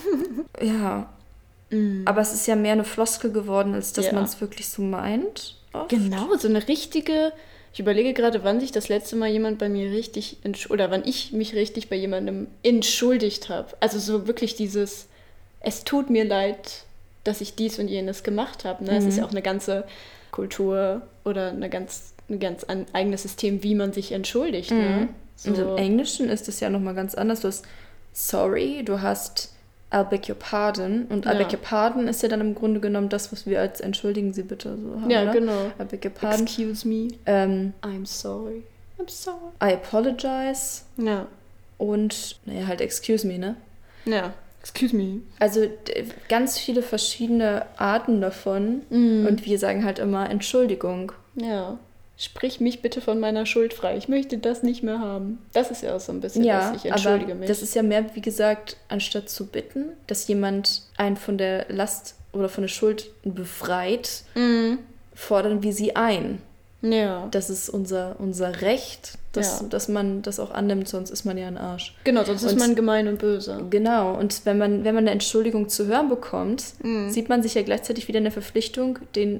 Ja, aber es ist ja mehr eine Floskel geworden, als dass Ja. man es wirklich so meint. Oft. Genau, so eine richtige. Ich überlege gerade, wann sich das letzte Mal jemand bei mir richtig entsch- oder wann ich mich richtig bei jemandem entschuldigt habe. Also so wirklich dieses, es tut mir leid, dass ich dies und jenes gemacht habe. Ne? Es ist ja auch eine ganze Kultur oder eine ganz, ein ganz ein eigenes System, wie man sich entschuldigt. Ne? So, Und im Englischen ist es ja nochmal ganz anders. Du hast sorry, du hast I'll beg your pardon. Und I'll Ja. beg your pardon ist ja dann im Grunde genommen das, was wir als entschuldigen Sie bitte so haben. ja, oder? genau. I'll beg your pardon. Excuse me, Ähm, I'm sorry. I'm sorry. I apologize. Ja, Und, naja, halt excuse me, ne? ja. Excuse me. Also d- ganz viele verschiedene Arten davon. Und wir sagen halt immer Entschuldigung. Ja. Sprich mich bitte von meiner Schuld frei. Ich möchte das nicht mehr haben. Das ist ja auch so ein bisschen, Ja, dass ich entschuldige aber mich. das ist ja mehr, wie gesagt, anstatt zu bitten, dass jemand einen von der Last oder von der Schuld befreit, Mhm. fordern wir sie ein. Ja. Das ist unser, unser Recht, dass, Ja. dass man das auch annimmt, sonst ist man ja ein Arsch. Genau, sonst ist Und- man gemein und böse. Genau, und wenn man, wenn man eine Entschuldigung zu hören bekommt, Mhm. sieht man sich ja gleichzeitig wieder in der Verpflichtung, den,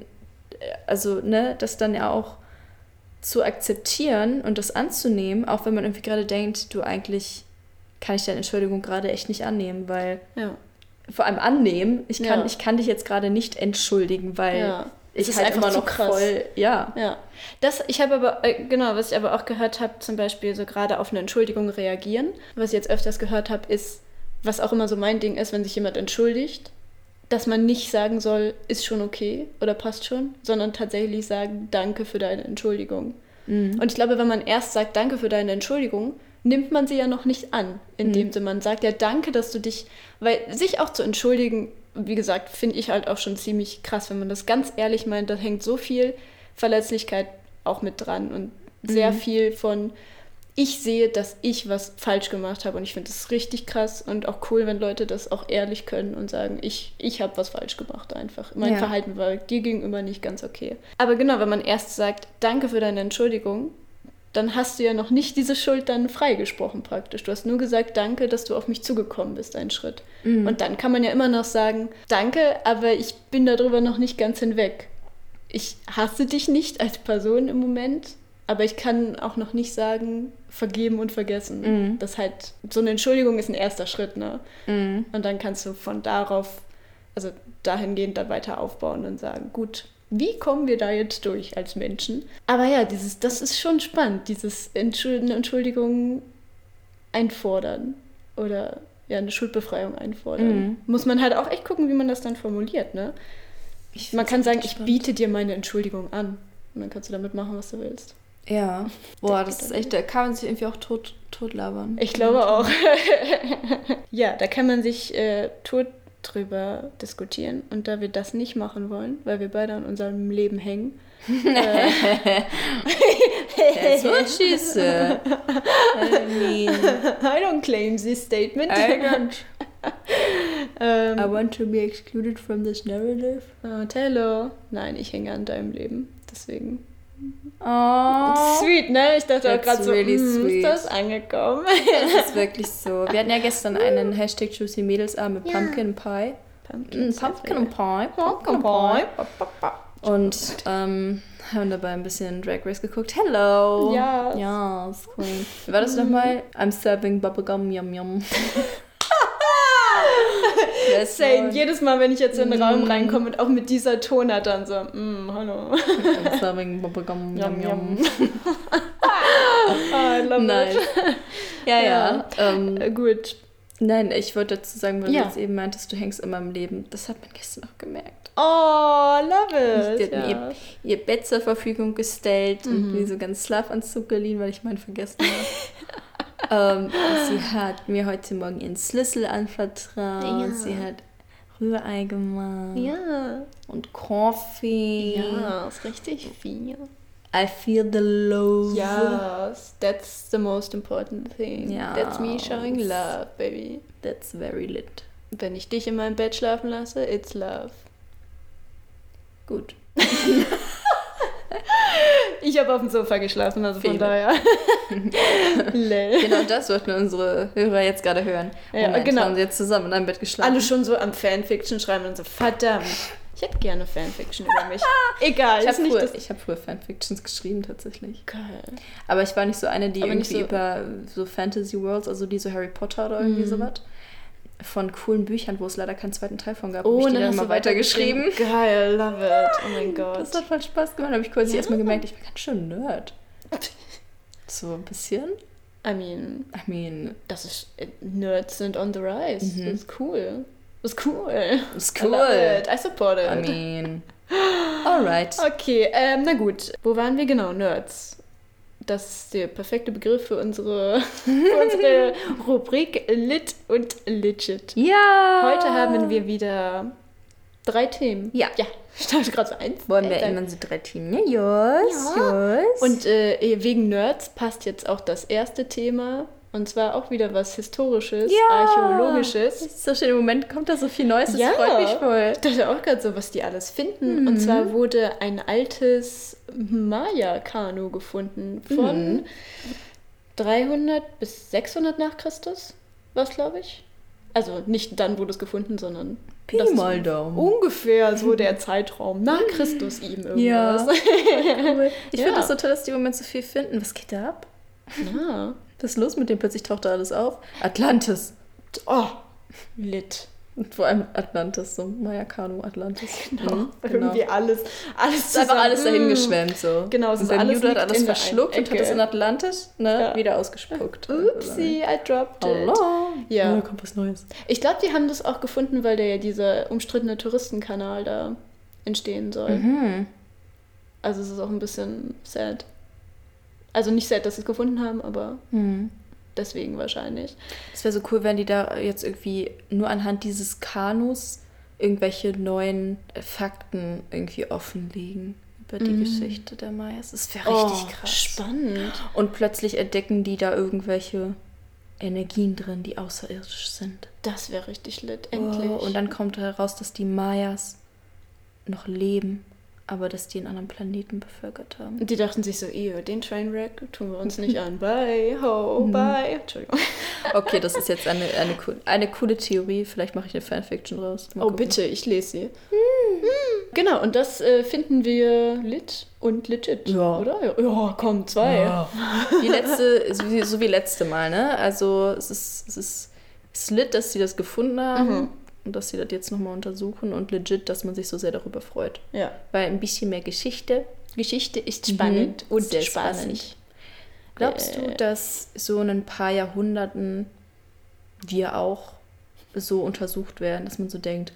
also, ne, das dann ja auch zu akzeptieren und das anzunehmen, auch wenn man irgendwie gerade denkt, du eigentlich kann ich deine Entschuldigung gerade echt nicht annehmen, weil Ja. vor allem annehmen, ich kann, Ja. ich kann dich jetzt gerade nicht entschuldigen, weil Ja. ich Es ist halt einfach immer zu noch krass. voll, ja. Ja. Das, ich habe aber, äh, genau, was ich aber auch gehört habe, zum Beispiel so gerade auf eine Entschuldigung reagieren. Was ich jetzt öfters gehört habe, ist, was auch immer so mein Ding ist, wenn sich jemand entschuldigt, dass man nicht sagen soll, ist schon okay oder passt schon, sondern tatsächlich sagen, danke für deine Entschuldigung. Mhm. Und ich glaube, wenn man erst sagt, danke für deine Entschuldigung, nimmt man sie ja noch nicht an, indem Mhm. man sagt, ja, danke, dass du dich, weil sich auch zu entschuldigen, wie gesagt, finde ich halt auch schon ziemlich krass, wenn man das ganz ehrlich meint, da hängt so viel Verletzlichkeit auch mit dran und sehr Mhm. viel von, ich sehe, dass ich was falsch gemacht habe und ich finde das richtig krass und auch cool, wenn Leute das auch ehrlich können und sagen, ich, ich habe was falsch gemacht einfach. Mein Ja. Verhalten war dir gegenüber nicht ganz okay. Aber genau, wenn man erst sagt, danke für deine Entschuldigung, dann hast du ja noch nicht diese Schuld dann freigesprochen praktisch. Du hast nur gesagt, danke, dass du auf mich zugekommen bist, einen Schritt. Mhm. Und dann kann man ja immer noch sagen, danke, aber ich bin darüber noch nicht ganz hinweg. Ich hasse dich nicht als Person im Moment, aber ich kann auch noch nicht sagen, vergeben und vergessen. Mhm. Das halt, so eine Entschuldigung ist ein erster Schritt, ne? Mhm. Und dann kannst du von darauf, also dahingehend dann weiter aufbauen und sagen, gut, wie kommen wir da jetzt durch als Menschen? Aber ja, dieses, das ist schon spannend, dieses Entschuld- eine Entschuldigung einfordern oder ja, eine Schuldbefreiung einfordern. Mhm. Muss man halt auch echt gucken, wie man das dann formuliert, ne? Ich Man find's kann sagen, echt ich spannend. biete dir meine Entschuldigung an. Und dann kannst du damit machen, was du willst. Ja. Boah, das ist echt, da kann man sich irgendwie auch tot, tot labern. Ich glaube auch. Ja, da kann man sich äh, tot drüber diskutieren. Und da wir das nicht machen wollen, weil wir beide an unserem Leben hängen, äh, That's what she said. I mean, I don't claim this statement. I don't. ähm, I want to be excluded from this narrative. äh, Taylor. Nein, ich hänge an deinem Leben. Deswegen. Oh. Sweet, ne? Ich dachte auch That's gerade so, really mm, sweet. ist das angekommen? Das ist wirklich so. Wir hatten ja gestern einen Hashtag Juicy Mädels Abend mit Ja. Pumpkin Pie. Pumpkin, Mm, Pumpkin Pie. Pumpkin Pie. Und ähm, haben dabei ein bisschen Drag Race geguckt. Hello! Yes. Ja, ist queen. Wie war das nochmal? I'm serving bubblegum, yum yum. That's Same. one. Jedes Mal, wenn ich jetzt in den Raum Mm. reinkomme und auch mit dieser Tonart dann so, mm, hallo. I'm serving bubblegum, yum yum. Ah, I love Nice. it. Ja, ja. Ja. Ähm, Äh, gut. nein, ich wollte dazu sagen, weil Ja. du jetzt eben meintest, du hängst immer im Leben. Das hat man gestern auch gemerkt. Oh, love Die it. hat mir Ja. ihr, ihr Bett zur Verfügung gestellt und Mhm. mir so ganz Schlafanzug geliehen, weil ich meinen vergessen habe. ähm, und sie hat mir heute Morgen ihren Schlüssel anvertraut. Ja. Sie hat Rührei gemacht. Ja. Und Coffee. Ja, ist richtig viel. I feel the love. Yes, that's the most important thing. Ja. That's me showing love, baby. That's very lit. Wenn ich dich in meinem Bett schlafen lasse, it's love. Gut. Ich habe auf dem Sofa geschlafen, also von Fehler. daher. Lel. Genau das sollten unsere Hörer jetzt gerade hören. Ja, Moment, genau. haben sie jetzt zusammen in einem Bett geschlafen. Alle schon so am Fanfiction schreiben und so, verdammt. Ich hätte gerne Fanfiction über mich. Egal, Ich ist habe nicht früher, das... ich hab früher Fanfictions geschrieben, tatsächlich. Geil. Aber ich war nicht so eine, die Aber nicht irgendwie so- über so Fantasy Worlds, also die so Harry Potter oder irgendwie Mhm. sowas, von coolen Büchern, wo es leider keinen zweiten Teil von gab, Oh, habe ich die dann dann hast mal du weitergeschrieben. Geil, love it. Oh mein Gott. Das hat voll Spaß gemacht. Da habe ich kurz Ja. erstmal gemerkt, ich bin ganz schön Nerd. So ein bisschen. I mean, I mean, das ist... Nerds sind on the rise. Mhm. Das ist cool. Das ist cool. das ist I love cool. it. I support it. I mean, alright. Okay, ähm, na gut. Wo waren wir genau? Nerds. Das ist der perfekte Begriff für unsere, für unsere Rubrik Lit und Legit. Ja! Heute haben wir wieder drei Themen. Ja. Ja, ich dachte gerade so eins. Wollen wir Äh, immer so drei Teams? Ja, yes, Ja. yes. Und äh, wegen Nerds passt jetzt auch das erste Thema. Und zwar auch wieder was Historisches, Ja. Archäologisches. Das ist so schön, im Moment kommt da so viel Neues, das Ja. freut mich voll. Ich dachte auch gerade so, was die alles finden. Mhm. Und zwar wurde ein altes Maya-Kanu gefunden von Mhm. dreihundert bis sechshundert nach Christus, was glaube ich. Also nicht dann wurde es gefunden, sondern Pi das ist mal Daumen. ungefähr so der Zeitraum nach Christus ihm Ja. irgendwas. Cool. Ich Ja. finde das so toll, dass die im Moment so viel finden. Was geht da ab? Ja. Was ist los mit dem? Plötzlich taucht da alles auf. Atlantis. Oh, lit. Und vor allem Atlantis, so Maya Kanu Atlantis. Genau. Mhm, Irgendwie alles, alles Es ist einfach zusammen. alles dahin Mm. geschwemmt so. Genau, es und ist der alles Jude hat liegt alles in der verschluckt einen und hat das Ecke. in Atlantis ne, Ja. wieder ausgespuckt. Oopsie, I dropped it. Hallo. Ja. Da kommt was Neues. Ich glaube, die haben das auch gefunden, weil da ja dieser umstrittene Touristenkanal da entstehen soll. Mhm. Also es ist auch ein bisschen sad. Also nicht sad, dass sie es gefunden haben, aber Mhm. deswegen wahrscheinlich. Es wäre so cool, wenn die da jetzt irgendwie nur anhand dieses Kanus irgendwelche neuen Fakten irgendwie offenlegen über die Mhm. Geschichte der Mayas. Das wäre richtig krass. Spannend. Und plötzlich entdecken die da irgendwelche Energien drin, die außerirdisch sind. Das wäre richtig lit, endlich. Oh, und dann kommt heraus, dass die Mayas noch leben, aber dass die einen anderen Planeten bevölkert haben. Und die dachten sich so, ew, den Trainwreck tun wir uns nicht an. Bye, ho, bye. Entschuldigung. Okay, das ist jetzt eine, eine, cool- eine coole Theorie. Vielleicht mache ich eine Fanfiction raus. Mal Oh, gucken. bitte, ich lese sie. Genau, und das äh, finden wir lit und legit, Ja. oder? Ja, ja, komm, zwei. Ja. Die letzte, so wie, so wie letzte Mal, ne? Also es ist, es ist, es ist lit, dass sie das gefunden haben Mhm. und dass sie das jetzt nochmal untersuchen und legit, dass man sich so sehr darüber freut. Ja. Weil ein bisschen mehr Geschichte. Geschichte ist Mhm. spannend und Sehr spaßig. spannend. Glaubst Äh. du, dass so in ein paar Jahrhunderten wir auch so untersucht werden, dass man so denkt,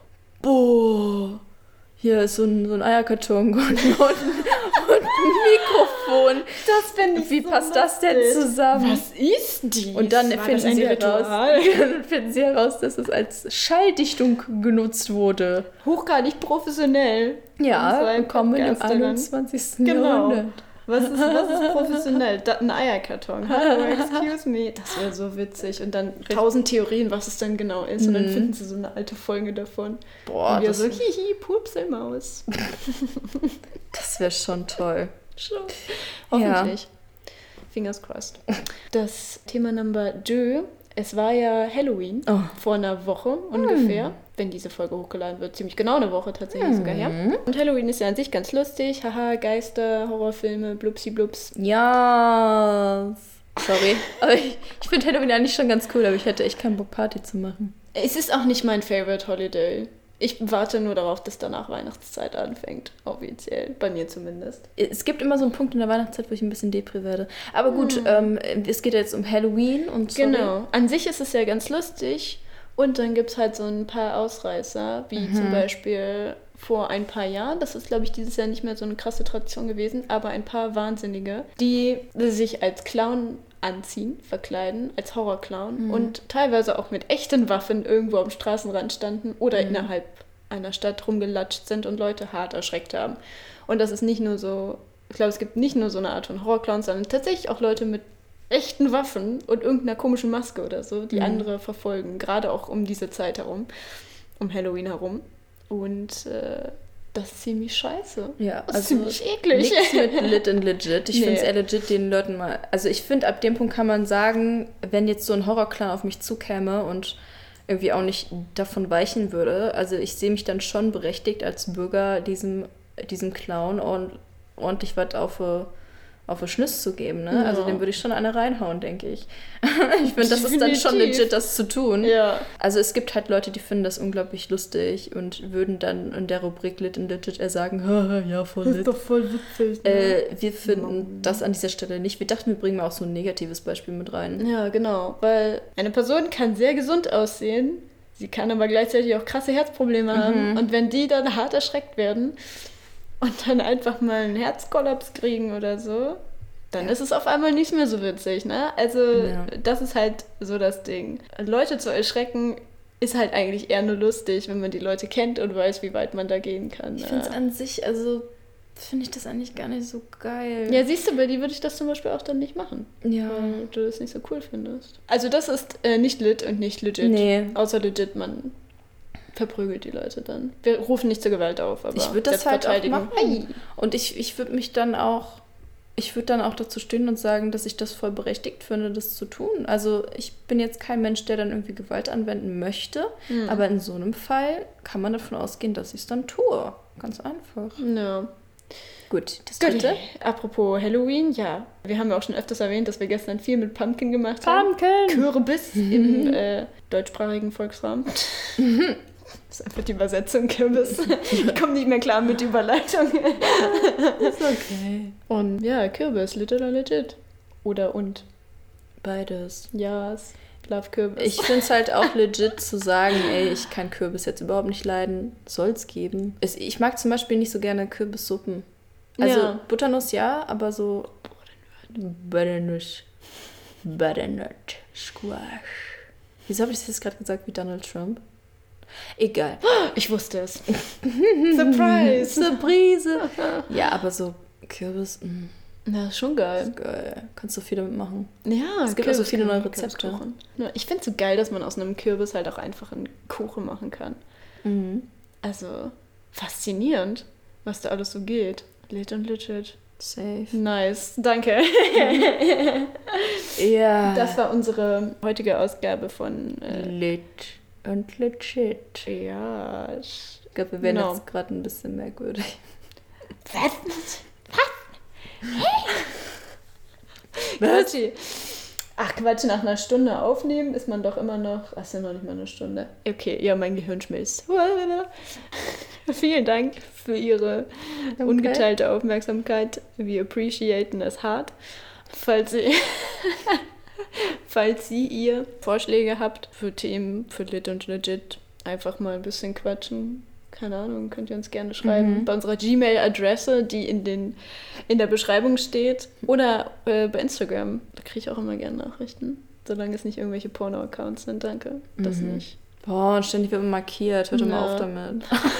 boah, hier ist so ein, so ein Eierkarton und, und, und ein Mikrofon. Das finde ich Wie so passt das denn lustig. zusammen? Was ist dies? Und dann War finden das ein sie, Ritual? heraus, dann finden sie heraus, dass es als Schalldichtung genutzt wurde. Hochgradig professionell. Ja, Und so ein willkommen im Podcast daran. einundzwanzigsten Genau. Jahrhundert. Was ist, was ist professionell? Da, ein Eierkarton. Hallo, excuse me. Das wäre so witzig. Und dann tausend Theorien, was es dann genau ist. Und dann Mhm. finden sie so eine alte Folge davon. Boah, und wir das, so, hihi, Pupselmaus. das wäre schon toll. Schon. Hoffentlich. Fingers crossed. Das Thema Number deux. Es war ja Halloween Oh. vor einer Woche ungefähr, wenn diese Folge hochgeladen wird. Ziemlich genau eine Woche tatsächlich sogar her. Und Halloween ist ja an sich ganz lustig. Haha, Geister, Horrorfilme, blupsi blups. Ja. Sorry. Aber ich, ich finde Halloween eigentlich schon ganz cool, aber ich hätte echt keinen Bock, Party zu machen. Es ist auch nicht mein Favorite Holiday. Ich warte nur darauf, dass danach Weihnachtszeit anfängt. Offiziell. Bei mir zumindest. Es gibt immer so einen Punkt in der Weihnachtszeit, wo ich ein bisschen depri werde. Aber gut, ähm, es geht jetzt um Halloween und sorry. Genau. An sich ist es ja ganz lustig. Und dann gibt es halt so ein paar Ausreißer, wie zum Beispiel vor ein paar Jahren, das ist, glaube ich, dieses Jahr nicht mehr so eine krasse Tradition gewesen, aber ein paar Wahnsinnige, die sich als Clown anziehen, verkleiden als Horrorclown Mhm. und teilweise auch mit echten Waffen irgendwo am Straßenrand standen oder Mhm. innerhalb einer Stadt rumgelatscht sind und Leute hart erschreckt haben. Und das ist nicht nur so, ich glaube, es gibt nicht nur so eine Art von Horrorclowns, sondern tatsächlich auch Leute mit echten Waffen und irgendeiner komischen Maske oder so, die Mhm. andere verfolgen, gerade auch um diese Zeit herum, um Halloween herum. Und äh, das ist ziemlich scheiße. Ja, Das ist also ziemlich eklig. nichts mit lit und legit. Ich Nee. finde es eher legit, den Leuten mal... Also ich finde, ab dem Punkt kann man sagen, wenn jetzt so ein Horrorclown auf mich zukäme und irgendwie auch nicht davon weichen würde, also ich sehe mich dann schon berechtigt als Bürger, diesem, diesem Clown ord- ordentlich was auf eine auf eine Schnüss zu geben, ne? Ja. Also dem würde ich schon eine reinhauen, denke ich. Ich finde, das ist dann schon Definitiv. legit, das zu tun. Ja. Also es gibt halt Leute, die finden das unglaublich lustig und würden dann in der Rubrik Lit and Legit eher sagen, "Haha, ja, voll lit. voll witzig. Äh, wir finden das an dieser Stelle nicht. Wir dachten, wir bringen mal auch so ein negatives Beispiel mit rein. Ja, genau. Weil eine Person kann sehr gesund aussehen, sie kann aber gleichzeitig auch krasse Herzprobleme haben. Und wenn die dann hart erschreckt werden und dann einfach mal einen Herzkollaps kriegen oder so, dann Ja. ist es auf einmal nicht mehr so witzig, ne? Also Ja. das ist halt so das Ding. Leute zu erschrecken ist halt eigentlich eher nur lustig, wenn man die Leute kennt und weiß, wie weit man da gehen kann. Ich ne? finde es an sich, also finde ich das eigentlich gar nicht so geil. Ja, siehst du, bei dir würde ich das zum Beispiel auch dann nicht machen. Ja. Weil du das nicht so cool findest. Also das ist äh, nicht lit und nicht legit. Nee. Außer legit, man verprügelt die Leute dann. Wir rufen nicht zur Gewalt auf, aber Ich würde das halt auch Selbstverteidigung. machen. Und ich, ich würde mich dann auch, ich würde dann auch dazu stehen und sagen, dass ich das voll berechtigt finde, das zu tun. Also ich bin jetzt kein Mensch, der dann irgendwie Gewalt anwenden möchte, Hm. aber in so einem Fall kann man davon ausgehen, dass ich es dann tue. Ganz einfach. Ja. Gut, das Gut. dritte. Apropos Halloween, ja. Wir haben ja auch schon öfters erwähnt, dass wir gestern viel mit Pumpkin gemacht haben. Kürbis im äh, deutschsprachigen Volksraum. Das ist einfach die Übersetzung, Kürbis. Ich komme nicht mehr klar mit Überleitung. Ist okay. Und ja, Kürbis, legit oder legit? Oder und? Beides. Ja, yes, love Kürbis. Ich finde es halt auch legit zu sagen, ey, ich kann Kürbis jetzt überhaupt nicht leiden. Soll es geben. Es, ich mag zum Beispiel nicht so gerne Kürbissuppen. Also Ja. Butternuss ja, aber so Butternut. Butternut Squash. Wieso habe ich das jetzt gerade gesagt wie Donald Trump? Egal. Ich wusste es. Surprise! Surprise. Ja, aber so Kürbis, mh, Na, ist schon geil. ist geil. Kannst du viel damit machen. Ja, Es gibt auch so Kürbis- viele neue Rezepte. Kürbiskuchen. Ja, ich finde es so geil, dass man aus einem Kürbis halt auch einfach einen Kuchen machen kann. Mhm. Also, faszinierend, was da alles so geht. Lit und legit. Safe. Nice, danke. Ja. Das war unsere heutige Ausgabe von äh, Lit und legit. ja. Ich glaube, wir werden Genau. jetzt gerade ein bisschen merkwürdig. Was? Was? Quatsch. Ach Quatsch, nach einer Stunde aufnehmen ist man doch immer noch. Ach, ist ja noch nicht mal eine Stunde. Okay, ja, mein Gehirn schmilzt. Vielen Dank für Ihre Danke. ungeteilte Aufmerksamkeit. Wir appreciaten es hart. Falls Sie, falls Sie ihr Vorschläge habt für Themen für Lit und Legit, einfach mal ein bisschen quatschen. Keine Ahnung, könnt ihr uns gerne schreiben. Mhm. Bei unserer Gmail-Adresse, die in, den, in der Beschreibung steht. Oder äh, bei Instagram. Da kriege ich auch immer gerne Nachrichten. Solange es nicht irgendwelche Porno-Accounts sind, danke. Das Mhm. nicht. Boah, und ständig wird man markiert. Hört doch mal Ja. auf damit.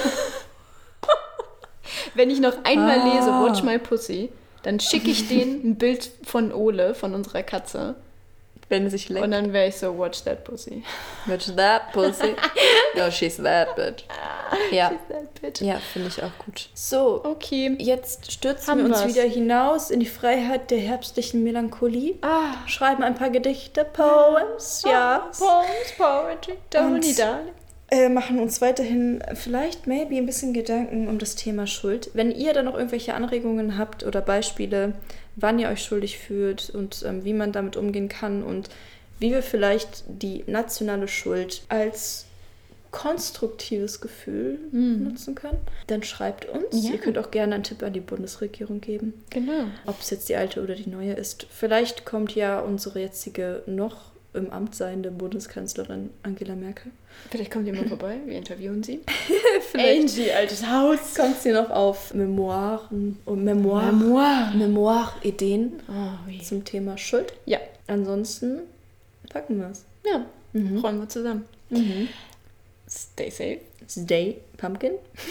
Wenn ich noch einmal Ah. lese, Watch My Pussy, dann schicke ich denen ein Bild von Ole, von unserer Katze. Wenn sich leckt. Und dann wäre ich so, watch that pussy. Watch that pussy. No, she's that bitch. Ja, She's that bitch. ja, finde ich auch gut. So, Okay. jetzt stürzen Haben wir uns wir's. wieder hinaus in die Freiheit der herbstlichen Melancholie. Ah, Schreiben ein paar Gedichte, Poems, ja. Poems, Poetry, Tony Und- Darling. Äh, machen uns weiterhin vielleicht, maybe, ein bisschen Gedanken um das Thema Schuld. Wenn ihr da noch irgendwelche Anregungen habt oder Beispiele, wann ihr euch schuldig fühlt und ähm, wie man damit umgehen kann und wie wir vielleicht die nationale Schuld als konstruktives Gefühl Mhm. nutzen können, dann schreibt uns. Ja. Ihr könnt auch gerne einen Tipp an die Bundesregierung geben, Genau. ob es jetzt die alte oder die neue ist. Vielleicht kommt ja unsere jetzige noch im Amt seiende Bundeskanzlerin Angela Merkel. Vielleicht kommt ihr mal vorbei, wir interviewen sie. Angie, altes Haus. Kommt sie noch auf Memoiren und Memoir, Memoir. Memoir-Ideen Oh, wie. zum Thema Schuld? Ja. Ansonsten packen wir es. Ja, Mhm. freuen wir zusammen. Mhm. Stay safe. Stay Pumpkin.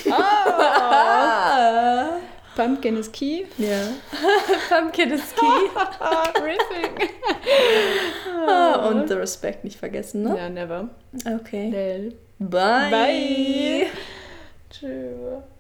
Ah. Pumpkin is key. Ja. Pumpkin is key. Riffing. Ah, und the respect nicht vergessen, ne? Ja, never. Okay. Lel. Bye. Bye. Tschüss.